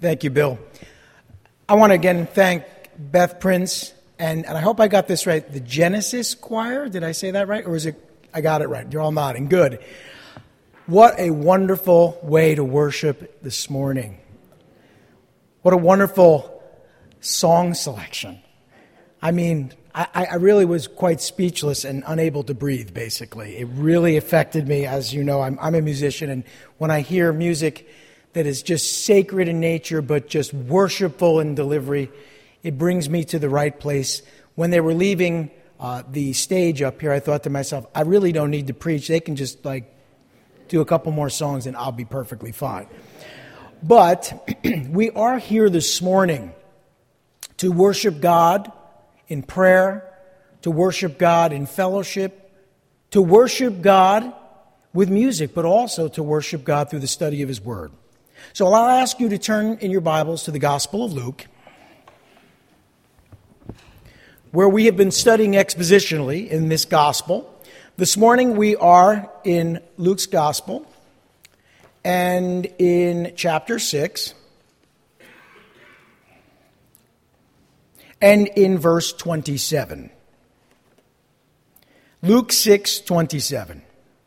Thank you, Bill. I want to again thank Beth Prince, and I hope I got this right, the Genesis Choir. Did I say that right? Or is it, I got it right. You're all nodding. Good. What a wonderful way to worship this morning. What a wonderful song selection. I mean, I really was quite speechless and unable to breathe, basically. It really affected me. As you know, I'm a musician, and when I hear music that is just sacred in nature but just worshipful in delivery, it brings me to the right place. When they were leaving the stage up here, I thought to myself, I really don't need to preach. They can just do a couple more songs and I'll be perfectly fine. But we are here this morning to worship God in prayer, to worship God in fellowship, to worship God with music, but also to worship God through the study of His Word. So I'll ask you to turn in your Bibles to the Gospel of Luke, where we have been studying expositionally in this Gospel. This morning we are in Luke's Gospel and in chapter 6 and in verse 27. Luke 6:27.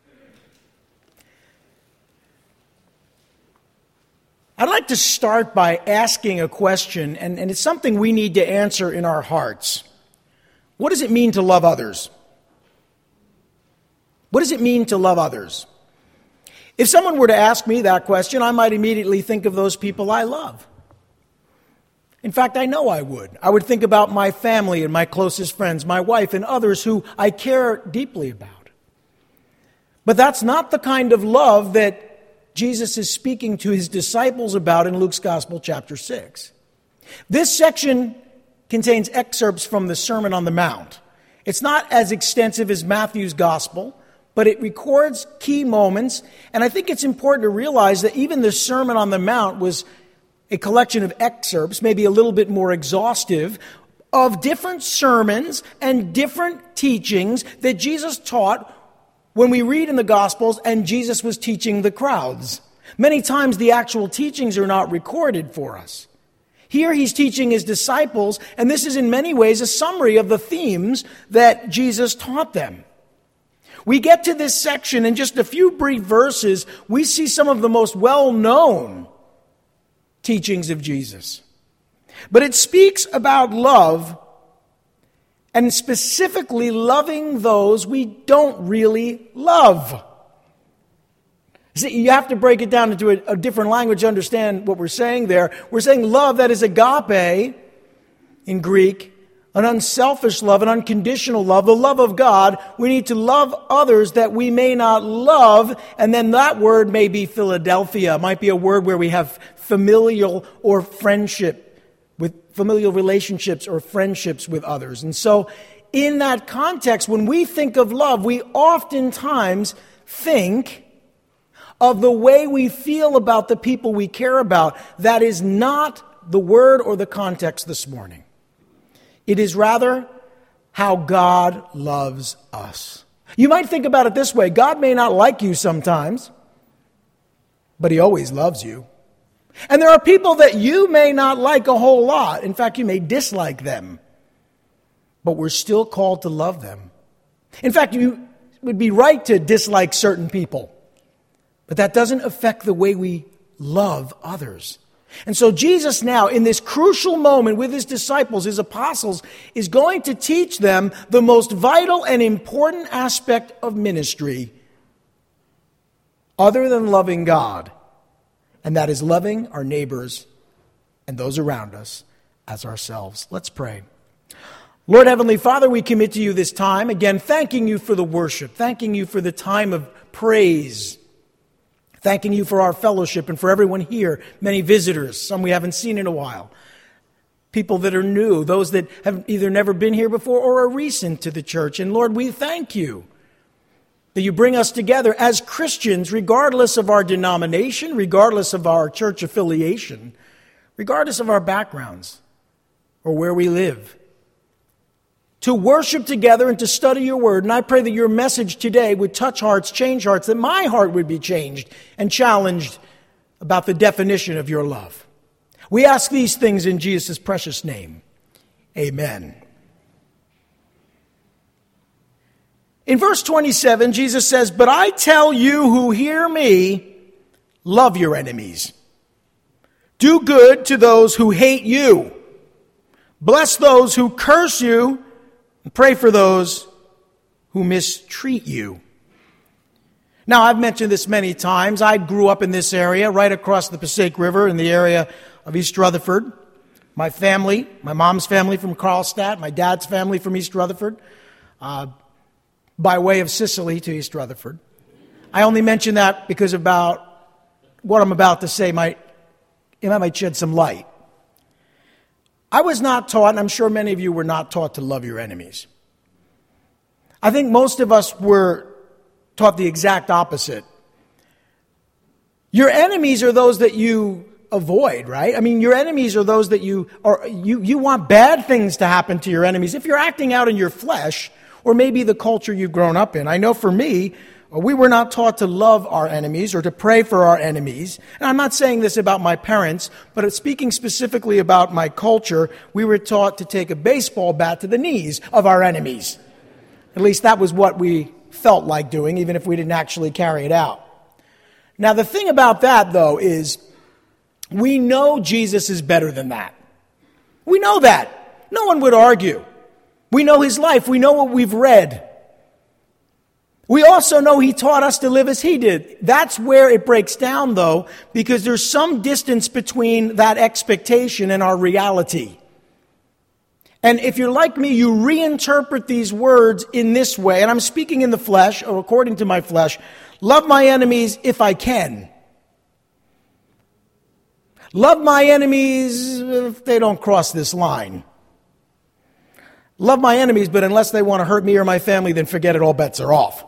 I'd like to start by asking a question, and it's something we need to answer in our hearts. What does it mean to love others? What does it mean to love others? If someone were to ask me that question, I might immediately think of those people I love. In fact, I know I would. I would think about my family and my closest friends, my wife and others who I care deeply about. But that's not the kind of love that Jesus is speaking to His disciples about in Luke's Gospel, chapter 6. This section contains excerpts from the Sermon on the Mount. It's not as extensive as Matthew's Gospel, but it records key moments. And I think it's important to realize that even the Sermon on the Mount was a collection of excerpts, maybe a little bit more exhaustive, of different sermons and different teachings that Jesus taught when we read in the Gospels and Jesus was teaching the crowds. Many times the actual teachings are not recorded for us. Here He's teaching His disciples, and this is in many ways a summary of the themes that Jesus taught them. We get to this section in just a few brief verses, we see some of the most well-known teachings of Jesus. But it speaks about love, and specifically loving those we don't really love. See, you have to break it down into a different language to understand what we're saying there. We're saying love that is agape in Greek, an unselfish love, an unconditional love, the love of God. We need to love others that we may not love, and then that word may be Philadelphia. It might be a word where we have familial or friendship, with familial relationships or friendships with others. And so in that context, when we think of love, we oftentimes think of the way we feel about the people we care about. That is not the word or the context this morning. It is rather how God loves us. You might think about it this way. God may not like you sometimes, but He always loves you. And there are people that you may not like a whole lot. In fact, you may dislike them. But we're still called to love them. In fact, you would be right to dislike certain people. But that doesn't affect the way we love others. And so Jesus now, in this crucial moment with His disciples, His apostles, is going to teach them the most vital and important aspect of ministry other than loving God. And that is loving our neighbors and those around us as ourselves. Let's pray. Lord Heavenly Father, we commit to You this time. Again, thanking You for the worship. Thanking You for the time of praise. Thanking You for our fellowship and for everyone here. Many visitors, some we haven't seen in a while. People that are new, those that have either never been here before or are recent to the church. And Lord, we thank You that You bring us together as Christians, regardless of our denomination, regardless of our church affiliation, regardless of our backgrounds or where we live, to worship together and to study Your Word. And I pray that Your message today would touch hearts, change hearts, that my heart would be changed and challenged about the definition of Your love. We ask these things in Jesus' precious name. Amen. In verse 27, Jesus says, "But I tell you who hear me, love your enemies. Do good to those who hate you. Bless those who curse you, and pray for those who mistreat you." Now, I've mentioned this many times. I grew up in this area, right across the Passaic River in the area of East Rutherford. My family, my mom's family from Carlstadt, my dad's family from East Rutherford, by way of Sicily to East Rutherford. I only mention that because about what I'm about to say might shed some light. I was not taught, and I'm sure many of you were not taught, to love your enemies. I think most of us were taught the exact opposite. Your enemies are those that you avoid, right? I mean, your enemies are those that you want bad things to happen to your enemies. If you're acting out in your flesh, or maybe the culture you've grown up in. I know for me, we were not taught to love our enemies or to pray for our enemies. And I'm not saying this about my parents, but speaking specifically about my culture, we were taught to take a baseball bat to the knees of our enemies. At least that was what we felt like doing, even if we didn't actually carry it out. Now, the thing about that, though, is we know Jesus is better than that. We know that. No one would argue. We know his life. We know what we've read. We also know he taught us to live as he did. That's where it breaks down, though, because there's some distance between that expectation and our reality. And if you're like me, you reinterpret these words in this way, and I'm speaking in the flesh, or according to my flesh, love my enemies if I can. Love my enemies if they don't cross this line. Love my enemies, but unless they want to hurt me or my family, then forget it, all bets are off.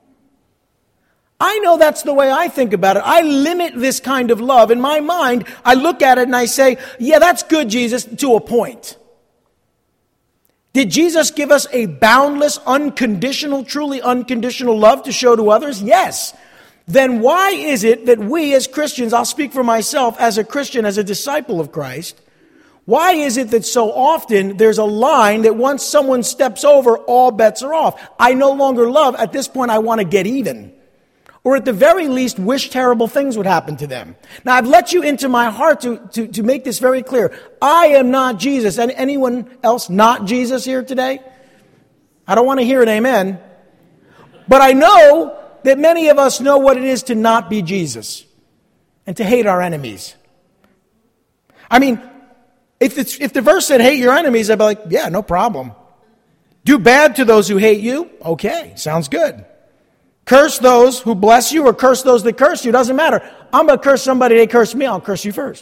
I know that's the way I think about it. I limit this kind of love. In my mind, I look at it and I say, yeah, that's good, Jesus, to a point. Did Jesus give us a boundless, unconditional, truly unconditional love to show to others? Yes. Then why is it that we as Christians, I'll speak for myself as a Christian, as a disciple of Christ, why is it that so often there's a line that once someone steps over, all bets are off? I no longer love. At this point, I want to get even. Or at the very least, wish terrible things would happen to them. Now, I've let you into my heart to make this very clear. I am not Jesus. And anyone else not Jesus here today? I don't want to hear an amen. But I know that many of us know what it is to not be Jesus and to hate our enemies. I mean, if the verse said hate your enemies, I'd be like, yeah, no problem. Do bad to those who hate you. Okay, sounds good. Curse those who bless you or curse those that curse you. Doesn't matter. I'm going to curse somebody, they curse me, I'll curse you first.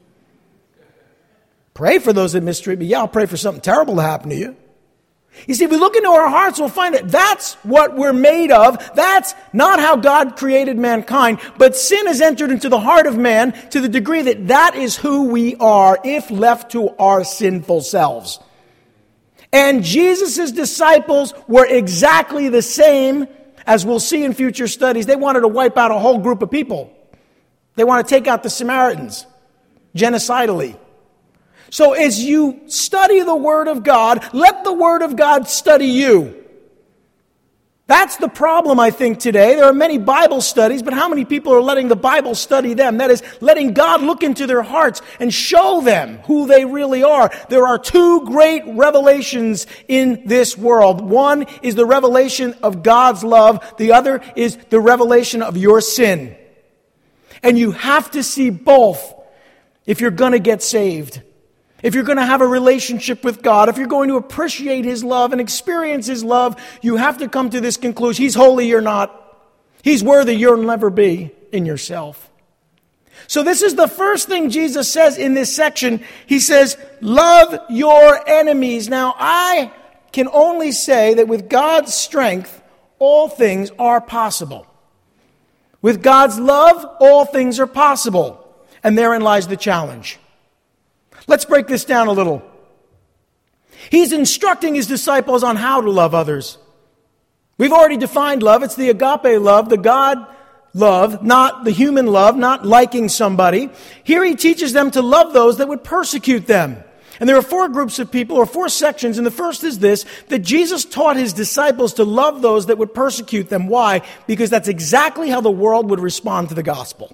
Pray for those that mistreat me. Yeah, I'll pray for something terrible to happen to you. You see, if we look into our hearts, we'll find that that's what we're made of. That's not how God created mankind. But sin has entered into the heart of man to the degree that that is who we are if left to our sinful selves. And Jesus' disciples were exactly the same, as we'll see in future studies. They wanted to wipe out a whole group of people. They want to take out the Samaritans, genocidally. So as you study the Word of God, let the Word of God study you. That's the problem, I think, today. There are many Bible studies, but how many people are letting the Bible study them? That is, letting God look into their hearts and show them who they really are. There are two great revelations in this world. One is the revelation of God's love. The other is the revelation of your sin. And you have to see both if you're going to get saved. If you're going to have a relationship with God, if you're going to appreciate His love and experience His love, you have to come to this conclusion. He's holy, you're not. He's worthy, you'll never be in yourself. So this is the first thing Jesus says in this section. He says, love your enemies. Now, I can only say that with God's strength, all things are possible. With God's love, all things are possible. And therein lies the challenge. Let's break this down a little. He's instructing his disciples on how to love others. We've already defined love. It's the agape love, the God love, not the human love, not liking somebody. Here he teaches them to love those that would persecute them. And there are four groups of people, or four sections, and the first is this, that Jesus taught his disciples to love those that would persecute them. Why? Because that's exactly how the world would respond to the gospel.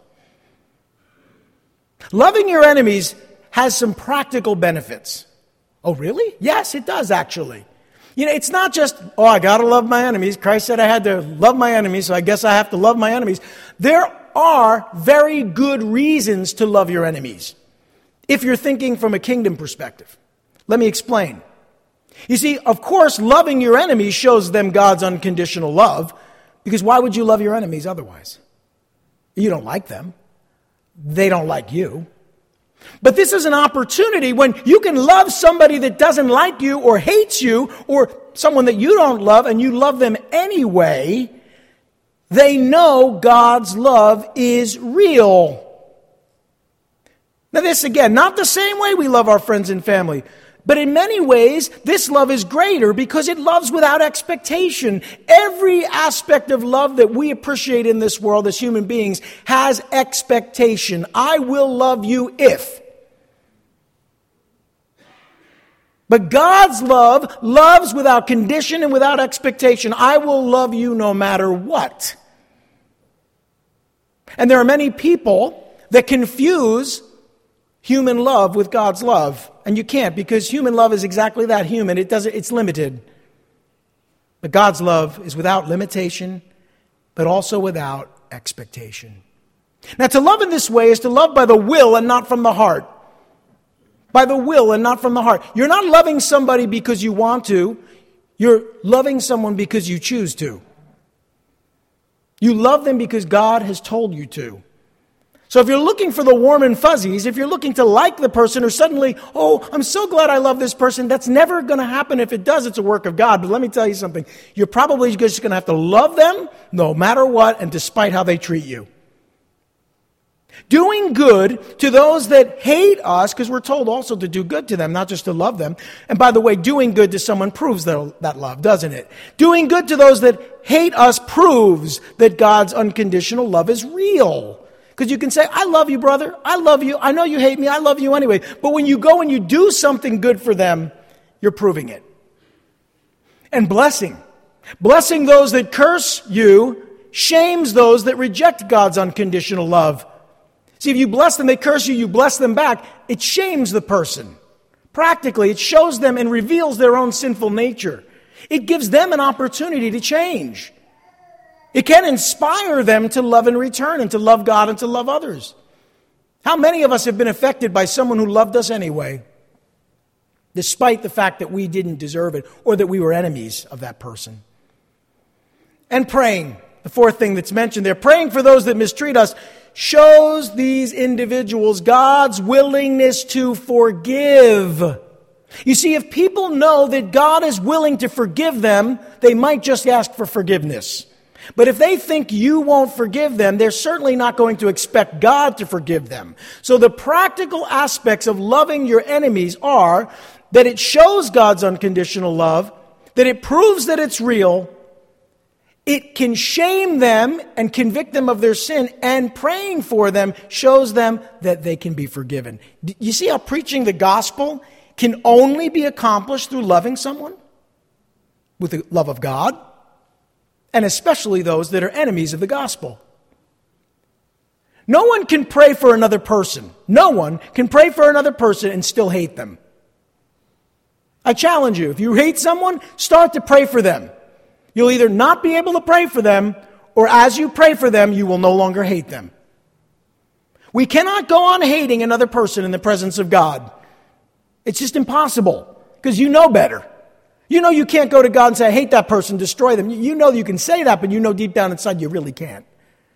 Loving your enemies has some practical benefits. Oh, really? Yes, it does, actually. You know, it's not just, I got to love my enemies. Christ said I had to love my enemies, so I guess I have to love my enemies. There are very good reasons to love your enemies, if you're thinking from a kingdom perspective. Let me explain. You see, of course, loving your enemies shows them God's unconditional love, because why would you love your enemies otherwise? You don't like them. They don't like you. But this is an opportunity when you can love somebody that doesn't like you or hates you, or someone that you don't love and you love them anyway. They know God's love is real. Now this again, not the same way we love our friends and family, but in many ways, this love is greater because it loves without expectation. Every aspect of love that we appreciate in this world as human beings has expectation. I will love you if. But God's love loves without condition and without expectation. I will love you no matter what. And there are many people that confuse human love with God's love. And you can't, because human love is exactly that, human. It's limited. But God's love is without limitation, but also without expectation. Now, to love in this way is to love by the will and not from the heart. By the will and not from the heart. You're not loving somebody because you want to. You're loving someone because you choose to. You love them because God has told you to. So if you're looking for the warm and fuzzies, if you're looking to like the person, or suddenly, I'm so glad I love this person, that's never going to happen. If it does, it's a work of God. But let me tell you something. You're probably just going to have to love them no matter what and despite how they treat you. Doing good to those that hate us, because we're told also to do good to them, not just to love them. And by the way, doing good to someone proves that love, doesn't it? Doing good to those that hate us proves that God's unconditional love is real. Because you can say, I love you, brother. I love you. I know you hate me. I love you anyway. But when you go and you do something good for them, you're proving it. And blessing. Blessing those that curse you shames those that reject God's unconditional love. See, if you bless them, they curse you, you bless them back, it shames the person. Practically, it shows them and reveals their own sinful nature. It gives them an opportunity to change. It can inspire them to love in return and to love God and to love others. How many of us have been affected by someone who loved us anyway, despite the fact that we didn't deserve it or that we were enemies of that person? And praying, the fourth thing that's mentioned there, praying for those that mistreat us shows these individuals God's willingness to forgive. You see, if people know that God is willing to forgive them, they might just ask for forgiveness. But if they think you won't forgive them, they're certainly not going to expect God to forgive them. So the practical aspects of loving your enemies are that it shows God's unconditional love, that it proves that it's real, it can shame them and convict them of their sin, and praying for them shows them that they can be forgiven. You see how preaching the gospel can only be accomplished through loving someone with the love of God, and especially those that are enemies of the gospel. No one can pray for another person. No one can pray for another person and still hate them. I challenge you, if you hate someone, start to pray for them. You'll either not be able to pray for them, or as you pray for them, you will no longer hate them. We cannot go on hating another person in the presence of God. It's just impossible, because you know better. You know you can't go to God and say, I hate that person, destroy them. You know you can say that, but you know deep down inside you really can't.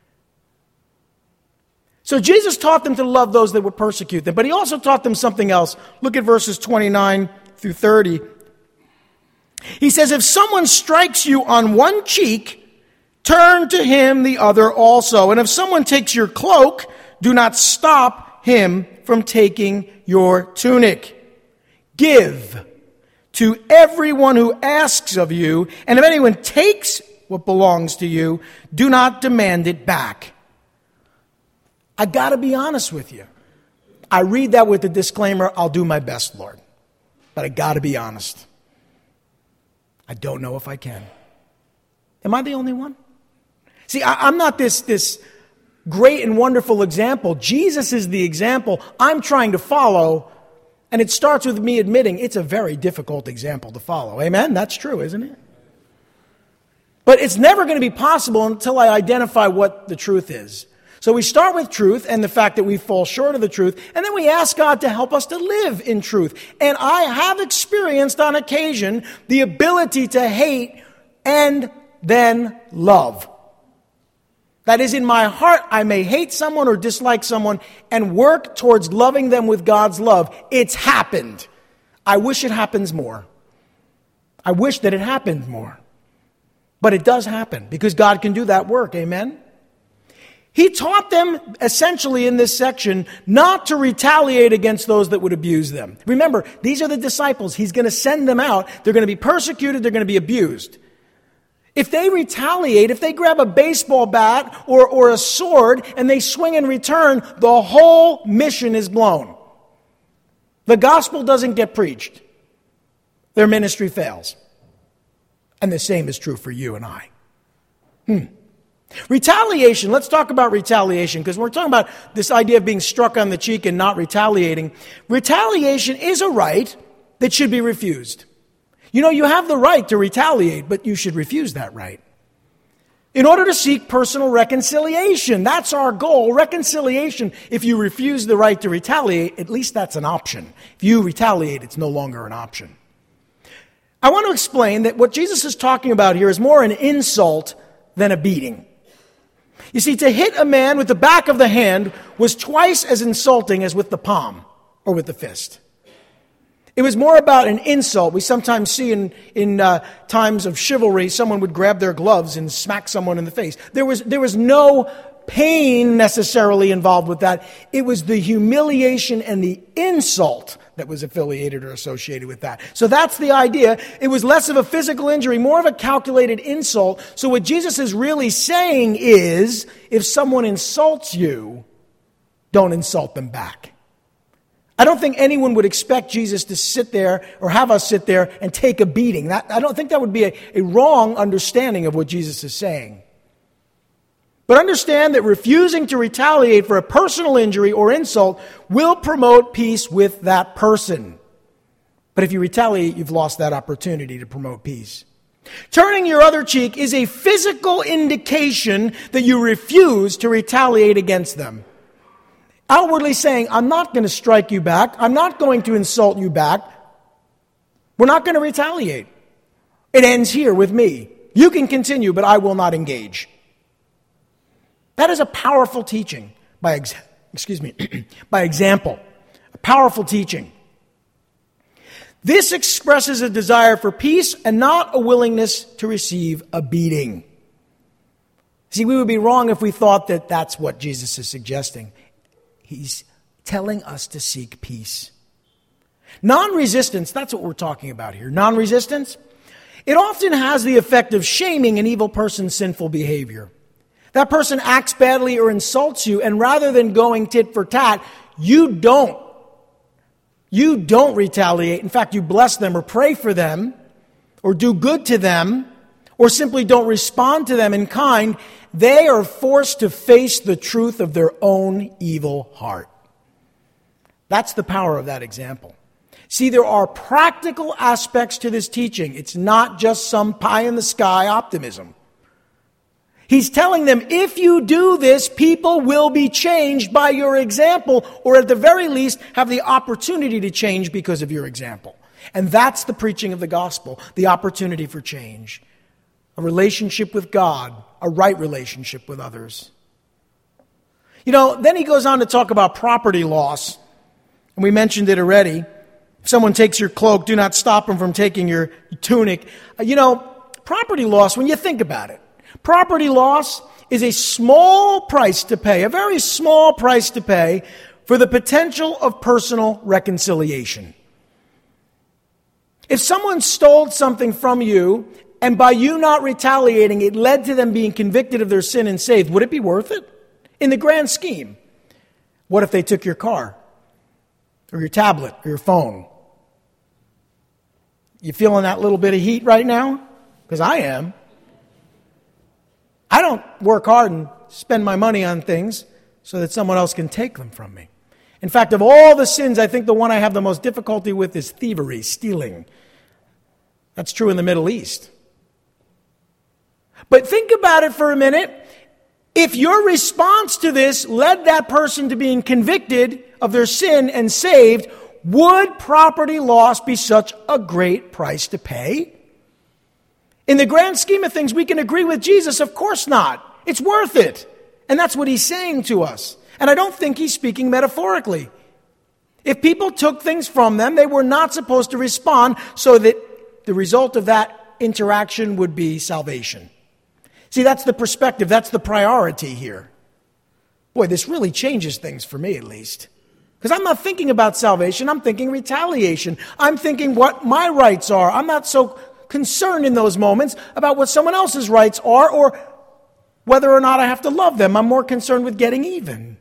So Jesus taught them to love those that would persecute them, but he also taught them something else. Look at verses 29 through 30. He says, if someone strikes you on one cheek, turn to him the other also. And if someone takes your cloak, do not stop him from taking your tunic. Give to everyone who asks of you, and if anyone takes what belongs to you. Do not demand it back. I got to be honest with you. I read that with the disclaimer, I'll do my best, Lord. But I got to be honest. I don't know if I can. Am I the only one? See, I'm not this great and wonderful example. Jesus is the example I'm trying to follow, and it starts with me admitting it's a very difficult example to follow. Amen? That's true, isn't it? But it's never going to be possible until I identify what the truth is. So we start with truth and the fact that we fall short of the truth, and then we ask God to help us to live in truth. And I have experienced on occasion the ability to hate and then love. That is, in my heart, I may hate someone or dislike someone and work towards loving them with God's love. It's happened. I wish it happens more. I wish that it happened more. But it does happen because God can do that work. Amen? He taught them, essentially in this section, not to retaliate against those that would abuse them. Remember, these are the disciples. He's going to send them out. They're going to be persecuted. They're going to be abused. If they retaliate, if they grab a baseball bat or a sword and they swing in return, the whole mission is blown. The gospel doesn't get preached. Their ministry fails. And the same is true for you and I. Retaliation. Let's talk about retaliation, because we're talking about this idea of being struck on the cheek and not retaliating. Retaliation is a right that should be refused. You know, you have the right to retaliate, but you should refuse that right. In order to seek personal reconciliation, that's our goal. Reconciliation, if you refuse the right to retaliate, at least that's an option. If you retaliate, it's no longer an option. I want to explain that what Jesus is talking about here is more an insult than a beating. You see, to hit a man with the back of the hand was twice as insulting as with the palm or with the fist. It was more about an insult. We sometimes see in times of chivalry, someone would grab their gloves and smack someone in the face. There was no pain necessarily involved with that. It was the humiliation and the insult that was affiliated or associated with that. So that's the idea. It was less of a physical injury, more of a calculated insult. So what Jesus is really saying is, if someone insults you, don't insult them back. I don't think anyone would expect Jesus to sit there or have us sit there and take a beating. I don't think that would be a wrong understanding of what Jesus is saying. But understand that refusing to retaliate for a personal injury or insult will promote peace with that person. But if you retaliate, you've lost that opportunity to promote peace. Turning your other cheek is a physical indication that you refuse to retaliate against them. Outwardly saying, I'm not going to strike you back. I'm not going to insult you back. We're not going to retaliate. It ends here with me. You can continue, but I will not engage. That is a powerful teaching by example. A powerful teaching. This expresses a desire for peace and not a willingness to receive a beating. See, we would be wrong if we thought that that's what Jesus is suggesting. He's telling us to seek peace. Non-resistance, that's what we're talking about here. Non-resistance, it often has the effect of shaming an evil person's sinful behavior. That person acts badly or insults you, and rather than going tit for tat, you don't retaliate. In fact, you bless them or pray for them or do good to them or simply don't respond to them in kind. They are forced to face the truth of their own evil heart. That's the power of that example. See, there are practical aspects to this teaching. It's not just some pie-in-the-sky optimism. He's telling them, if you do this, people will be changed by your example, or at the very least have the opportunity to change because of your example. And that's the preaching of the gospel, the opportunity for change. A relationship with God, a right relationship with others. You know, then he goes on to talk about property loss. And we mentioned it already. If someone takes your cloak, do not stop them from taking your tunic. You know, property loss, when you think about it, property loss is a small price to pay, a very small price to pay for the potential of personal reconciliation. If someone stole something from you and by you not retaliating, it led to them being convicted of their sin and saved, would it be worth it? In the grand scheme, what if they took your car or your tablet or your phone? You feeling that little bit of heat right now? Because I am. I don't work hard and spend my money on things so that someone else can take them from me. In fact, of all the sins, I think the one I have the most difficulty with is thievery, stealing. That's true in the Middle East. But think about it for a minute. If your response to this led that person to being convicted of their sin and saved, would property loss be such a great price to pay? In the grand scheme of things, we can agree with Jesus, of course not. It's worth it. And that's what he's saying to us. And I don't think he's speaking metaphorically. If people took things from them, they were not supposed to respond so that the result of that interaction would be salvation. See, that's the perspective. That's the priority here. Boy, this really changes things for me, at least. Because I'm not thinking about salvation. I'm thinking retaliation. I'm thinking what my rights are. I'm not so concerned in those moments about what someone else's rights are or whether or not I have to love them. I'm more concerned with getting even.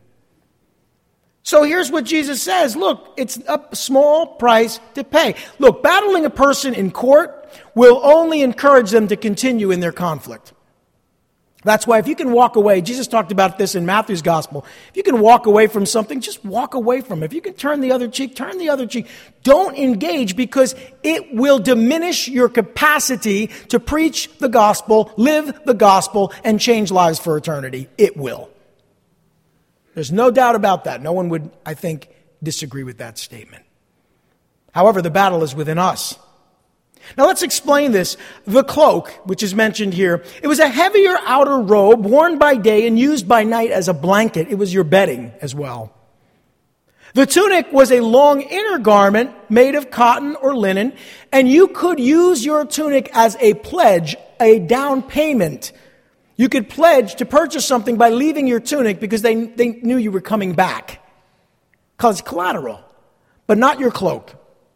So here's what Jesus says. Look, it's a small price to pay. Look, battling a person in court will only encourage them to continue in their conflict. That's why if you can walk away, Jesus talked about this in Matthew's gospel. If you can walk away from something, just walk away from it. If you can turn the other cheek, turn the other cheek. Don't engage because it will diminish your capacity to preach the gospel, live the gospel, and change lives for eternity. It will. There's no doubt about that. No one would, I think, disagree with that statement. However, the battle is within us. Now let's explain this. The cloak, which is mentioned here, it was a heavier outer robe worn by day and used by night as a blanket. It was your bedding as well. The tunic was a long inner garment made of cotton or linen, and you could use your tunic as a pledge, a down payment. You could pledge to purchase something by leaving your tunic because they knew you were coming back. Because collateral, but not your cloak.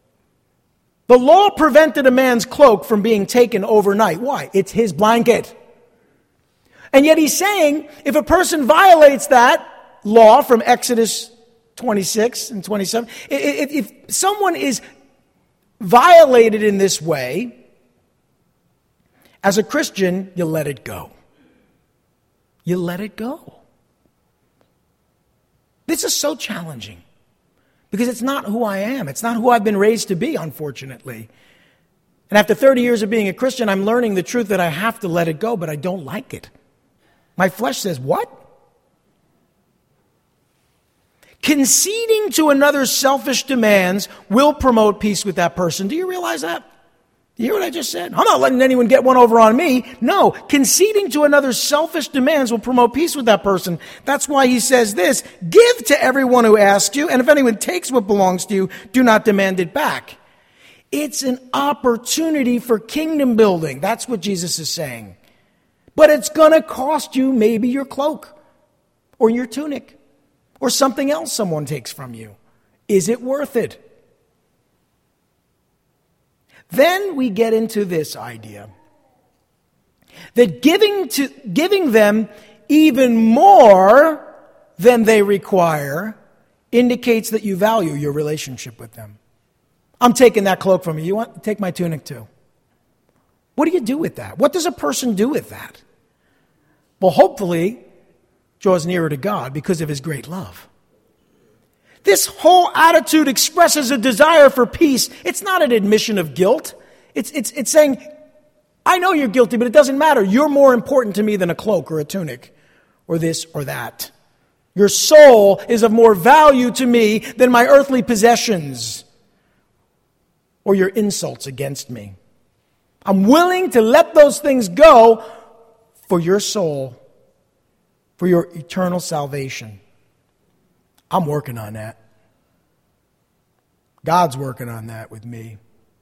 The law prevented a man's cloak from being taken overnight. Why? It's his blanket. And yet he's saying, if a person violates that law from Exodus 26 and 27, if someone is violated in this way, as a Christian, you let it go. You let it go. This is so challenging. Because it's not who I am. It's not who I've been raised to be, unfortunately. And after 30 years of being a Christian, I'm learning the truth that I have to let it go, but I don't like it. My flesh says, what? Conceding to another's selfish demands will promote peace with that person. Do you realize that? You hear what I just said? I'm not letting anyone get one over on me. No, conceding to another's selfish demands will promote peace with that person. That's why he says this, give to everyone who asks you, and if anyone takes what belongs to you, do not demand it back. It's an opportunity for kingdom building. That's what Jesus is saying. But it's going to cost you maybe your cloak or your tunic or something else someone takes from you. Is it worth it? Then we get into this idea that giving them even more than they require indicates that you value your relationship with them. I'm taking that cloak from you. You want to take my tunic too? What do you do with that? What does a person do with that? Well, hopefully, draws nearer to God because of his great love. This whole attitude expresses a desire for peace. It's not an admission of guilt. It's saying, I know you're guilty, but it doesn't matter. You're more important to me than a cloak or a tunic or this or that. Your soul is of more value to me than my earthly possessions or your insults against me. I'm willing to let those things go for your soul, for your eternal salvation. I'm working on that. God's working on that with me.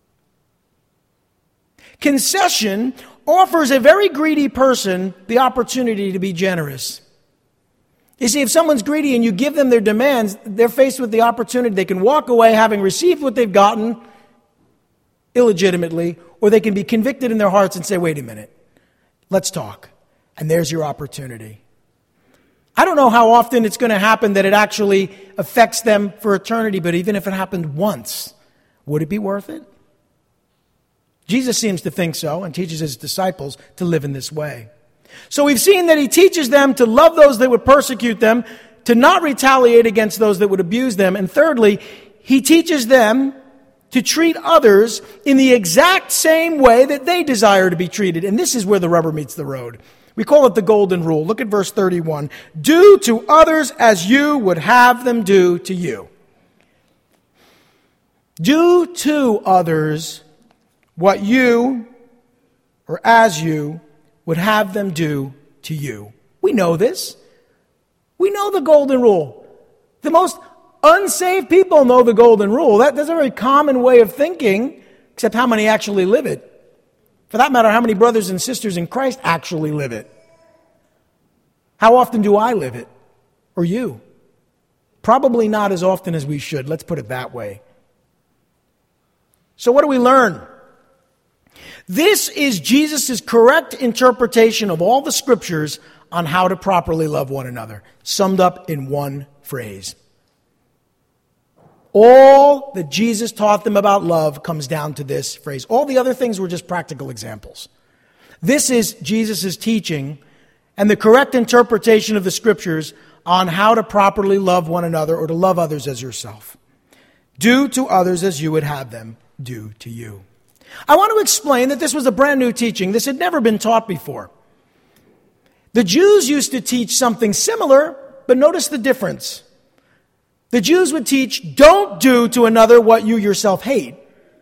Concession offers a very greedy person the opportunity to be generous. You see, if someone's greedy and you give them their demands, they're faced with the opportunity. They can walk away having received what they've gotten illegitimately, or they can be convicted in their hearts and say, wait a minute, let's talk. And there's your opportunity. I don't know how often it's going to happen that it actually affects them for eternity, but even if it happened once, would it be worth it? Jesus seems to think so and teaches his disciples to live in this way. So we've seen that he teaches them to love those that would persecute them, to not retaliate against those that would abuse them. And thirdly, he teaches them to treat others in the exact same way that they desire to be treated. And this is where the rubber meets the road. We call it the golden rule. Look at verse 31. Do to others as you would have them do to you. Do to others what you, or as you, would have them do to you. We know this. We know the golden rule. The most unsaved people know the golden rule. That's a very common way of thinking, except how many actually live it. For that matter, how many brothers and sisters in Christ actually live it? How often do I live it? Or you? Probably not as often as we should. Let's put it that way. So what do we learn? This is Jesus' correct interpretation of all the scriptures on how to properly love one another, summed up in one phrase. All that Jesus taught them about love comes down to this phrase. All the other things were just practical examples. This is Jesus' teaching and the correct interpretation of the scriptures on how to properly love one another or to love others as yourself. Do to others as you would have them do to you. I want to explain that this was a brand new teaching. This had never been taught before. The Jews used to teach something similar, but notice the difference. The Jews would teach, don't do to another what you yourself hate.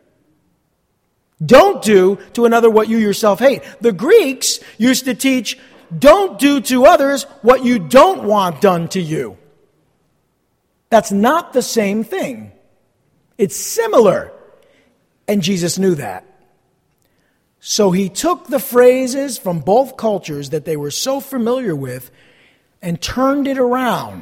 Don't do to another what you yourself hate. The Greeks used to teach, don't do to others what you don't want done to you. That's not the same thing. It's similar. And Jesus knew that. So he took the phrases from both cultures that they were so familiar with and turned it around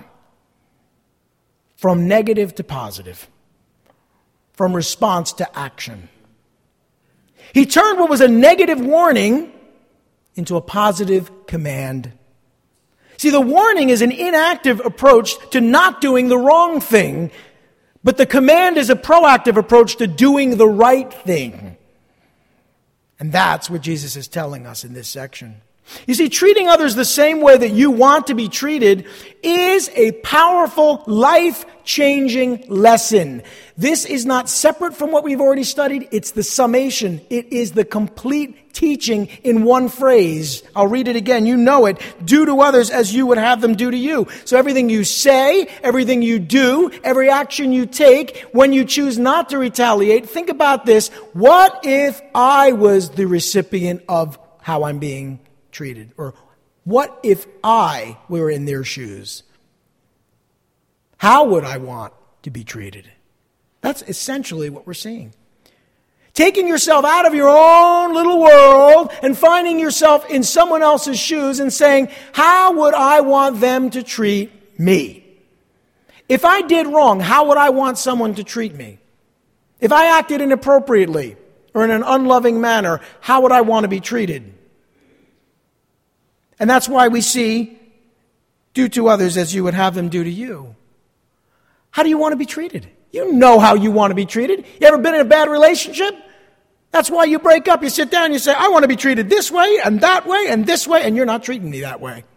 from negative to positive, from response to action. He turned what was a negative warning into a positive command. See, the warning is an inactive approach to not doing the wrong thing, but the command is a proactive approach to doing the right thing. And that's what Jesus is telling us in this section. You see, treating others the same way that you want to be treated is a powerful, life-changing lesson. This is not separate from what we've already studied. It's the summation. It is the complete teaching in one phrase. I'll read it again. You know it. Do to others as you would have them do to you. So everything you say, everything you do, every action you take, when you choose not to retaliate, think about this. What if I was the recipient of how I'm being treated? Or what if I were in their shoes? How would I want to be treated? That's essentially what we're seeing. Taking yourself out of your own little world and finding yourself in someone else's shoes and saying, how would I want them to treat me? If I did wrong, how would I want someone to treat me? If I acted inappropriately or in an unloving manner, how would I want to be treated? And that's why we see, do to others as you would have them do to you. How do you want to be treated? You know how you want to be treated. You ever been in a bad relationship? That's why you break up. You sit down and you say, I want to be treated this way and that way and this way, and you're not treating me that way.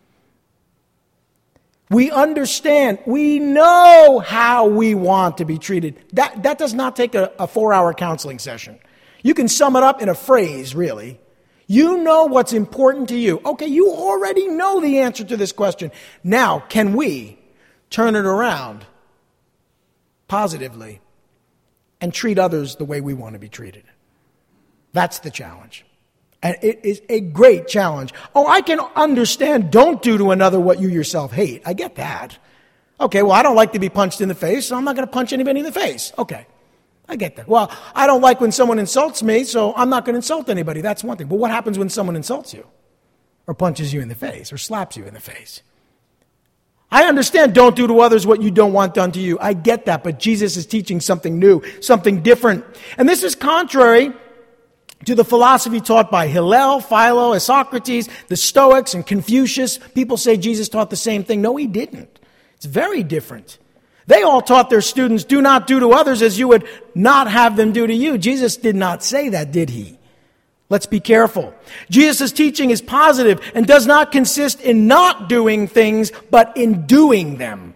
We understand. We know how we want to be treated. That does not take a 4-hour counseling session. You can sum it up in a phrase, really. You know what's important to you. Okay, you already know the answer to this question. Now, can we turn it around positively and treat others the way we want to be treated? That's the challenge. And it is a great challenge. Oh, I can understand don't do to another what you yourself hate. I get that. Okay, well, I don't like to be punched in the face, so I'm not going to punch anybody in the face. Okay, I get that. Well, I don't like when someone insults me, so I'm not going to insult anybody. That's one thing. But what happens when someone insults you or punches you in the face or slaps you in the face? I understand don't do to others what you don't want done to you. I get that, but Jesus is teaching something new, something different. And this is contrary to the philosophy taught by Hillel, Philo, Socrates, the Stoics, and Confucius. People say Jesus taught the same thing. No, he didn't. It's very different. They all taught their students, do not do to others as you would not have them do to you. Jesus did not say that, did he? Let's be careful. Jesus' teaching is positive and does not consist in not doing things, but in doing them.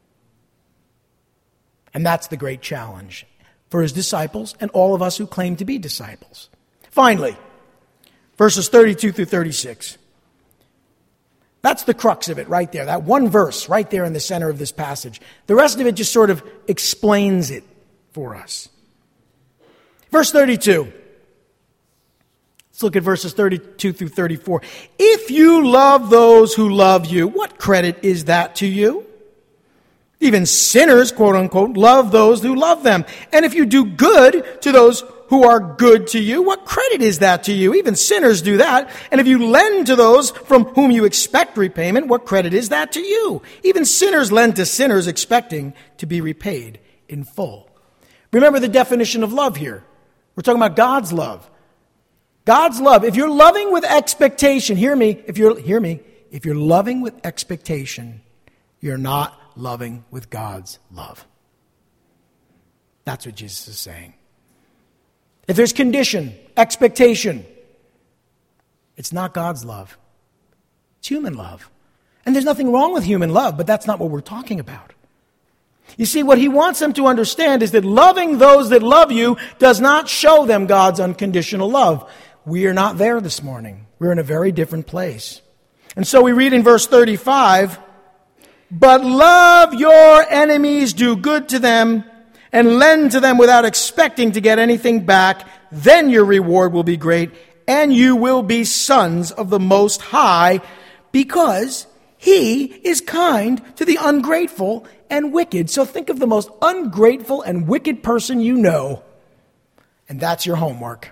And that's the great challenge for his disciples and all of us who claim to be disciples. Finally, verses 32 through 36. That's the crux of it right there. That one verse right there in the center of this passage. The rest of it just sort of explains it for us. Verse 32. Let's look at verses 32 through 34. If you love those who love you, what credit is that to you? Even sinners, quote unquote, love those who love them. And if you do good to those who are good to you, what credit is that to you? Even sinners do that. And if you lend to those from whom you expect repayment, what credit is that to you? Even sinners lend to sinners expecting to be repaid in full. Remember the definition of love here. We're talking about God's love. God's love. If you're loving with expectation, hear me, if you're loving with expectation, you're not loving with God's love. That's what Jesus is saying. If there's condition, expectation, it's not God's love. It's human love. And there's nothing wrong with human love, but that's not what we're talking about. You see, what he wants them to understand is that loving those that love you does not show them God's unconditional love. We are not there this morning. We're in a very different place. And so we read in verse 35, but love your enemies, do good to them, and lend to them without expecting to get anything back. Then your reward will be great, and you will be sons of the Most High, because he is kind to the ungrateful and wicked. So think of the most ungrateful and wicked person you know, and that's your homework.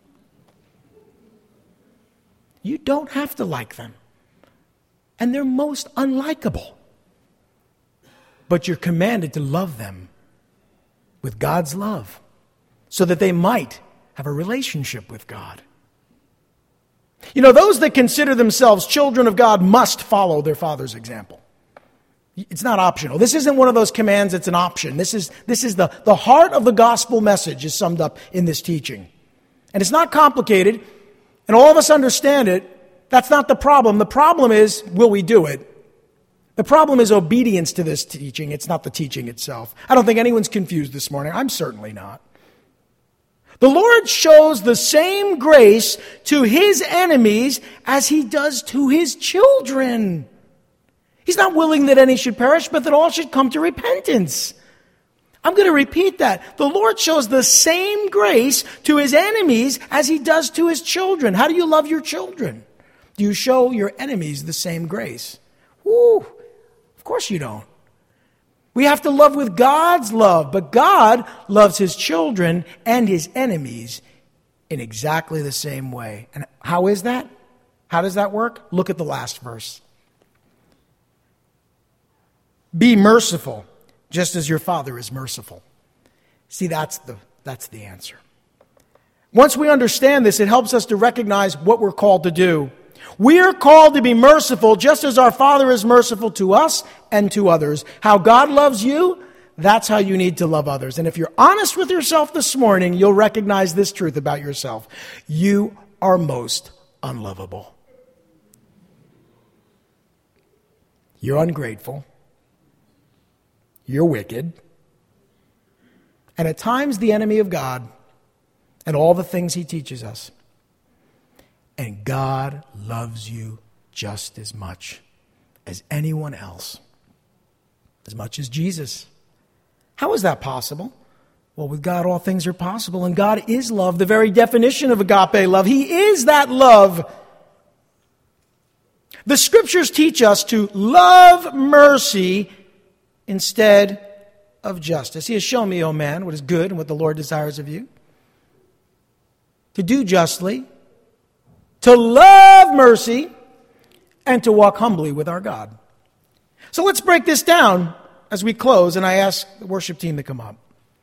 You don't have to like them, and they're most unlikable. But you're commanded to love them with God's love, so that they might have a relationship with God. You know, those that consider themselves children of God must follow their father's example. It's not optional. This isn't one of those commands that's an option. This is the heart of the gospel message is summed up in this teaching. And it's not complicated, and all of us understand it. That's not the problem. The problem is, will we do it? The problem is obedience to this teaching. It's not the teaching itself. I don't think anyone's confused this morning. I'm certainly not. The Lord shows the same grace to his enemies as he does to his children. He's not willing that any should perish, but that all should come to repentance. I'm going to repeat that. The Lord shows the same grace to his enemies as he does to his children. How do you love your children? Do you show your enemies the same grace? Woo! Of course you don't. We have to love with God's love, but God loves his children and his enemies in exactly the same way. And how is that? How does that work? Look at the last verse. Be merciful, just as your Father is merciful. See, that's the answer. Once we understand this, it helps us to recognize what we're called to do. We are called to be merciful just as our Father is merciful to us and to others. How God loves you, that's how you need to love others. And if you're honest with yourself this morning, you'll recognize this truth about yourself. You are most unlovable. You're ungrateful. You're wicked. And at times the enemy of God and all the things he teaches us. And God loves you just as much as anyone else. As much as Jesus. How is that possible? Well, with God all things are possible. And God is love, the very definition of agape love. He is that love. The scriptures teach us to love mercy instead of justice. He has shown me, O man, what is good and what the Lord desires of you. To do justly, to love mercy, and to walk humbly with our God. So let's break this down as we close, and I ask the worship team to come up.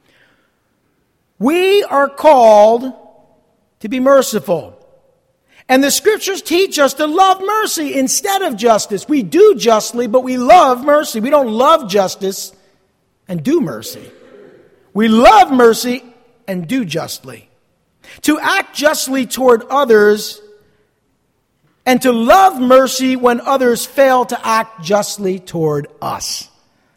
We are called to be merciful. And the scriptures teach us to love mercy instead of justice. We do justly, but we love mercy. We don't love justice and do mercy. We love mercy and do justly. To act justly toward others and to love mercy when others fail to act justly toward us.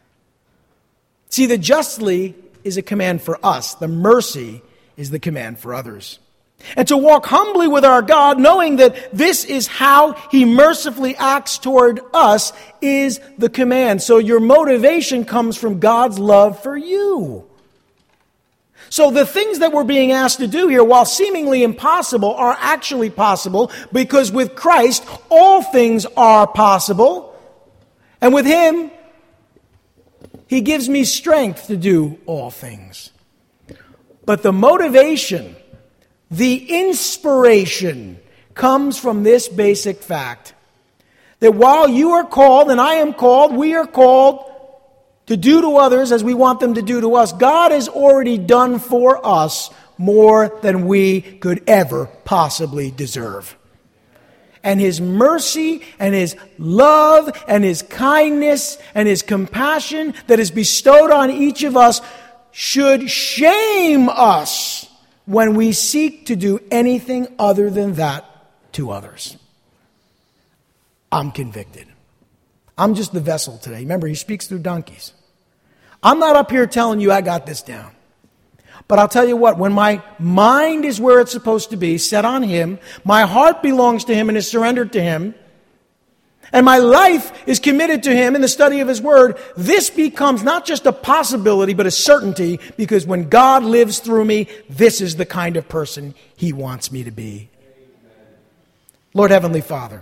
See, the justly is a command for us. The mercy is the command for others. And to walk humbly with our God, knowing that this is how He mercifully acts toward us, is the command. So your motivation comes from God's love for you. So the things that we're being asked to do here, while seemingly impossible, are actually possible, because with Christ, all things are possible. And with Him, He gives me strength to do all things. But the motivation, the inspiration, comes from this basic fact: that while you are called and I am called, we are called to do to others as we want them to do to us. God has already done for us more than we could ever possibly deserve. And His mercy and His love and His kindness and His compassion that is bestowed on each of us should shame us when we seek to do anything other than that to others. I'm convicted. I'm just the vessel today. Remember, He speaks through donkeys. I'm not up here telling you I got this down. But I'll tell you what, when my mind is where it's supposed to be, set on Him, my heart belongs to Him and is surrendered to Him, and my life is committed to Him in the study of His Word, this becomes not just a possibility, but a certainty, because when God lives through me, this is the kind of person He wants me to be. Lord Heavenly Father,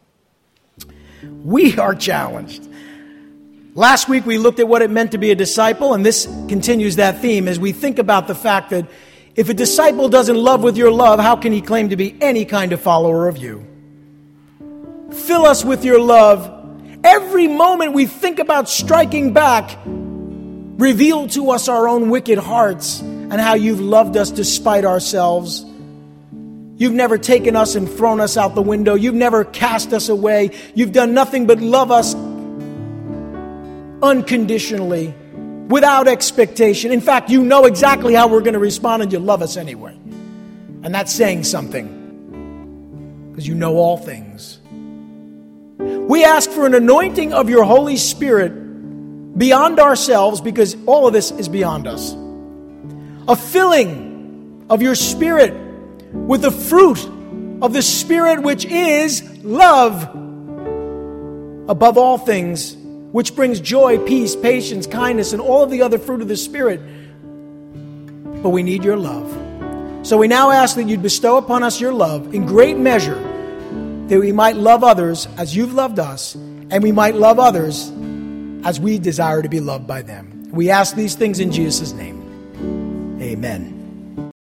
we are challenged. Last week we looked at what it meant to be a disciple, and this continues that theme as we think about the fact that if a disciple doesn't love with your love, how can he claim to be any kind of follower of you? Fill us with your love. Every moment we think about striking back, reveal to us our own wicked hearts and how you've loved us despite ourselves. You've never taken us and thrown us out the window. You've never cast us away. You've done nothing but love us unconditionally, without expectation. In fact, you know exactly how we're going to respond, and you love us anyway. And that's saying something, because you know all things. We ask for an anointing of your Holy Spirit beyond ourselves, because all of this is beyond us. A filling of your Spirit with the fruit of the Spirit, which is love. Above all things, which brings joy, peace, patience, kindness, and all of the other fruit of the Spirit. But we need your love. So we now ask that you'd bestow upon us your love in great measure, that we might love others as you've loved us, and we might love others as we desire to be loved by them. We ask these things in Jesus' name. Amen.